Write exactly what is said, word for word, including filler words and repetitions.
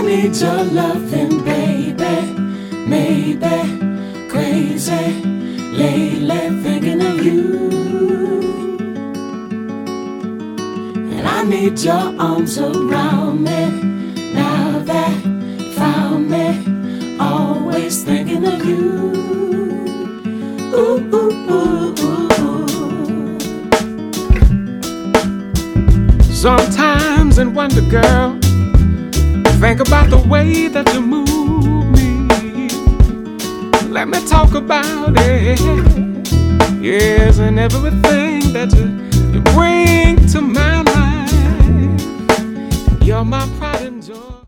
need your loving, baby. Maybe crazy lately thinking of you. And I need your arms around me now that you found me. Always thinking of you. Ooh, ooh, ooh, ooh. Sometimes in wonder, girl, think about the way that you move me. Let me talk about it. Yes, and everything that you, you bring to my life. You're my pride and joy.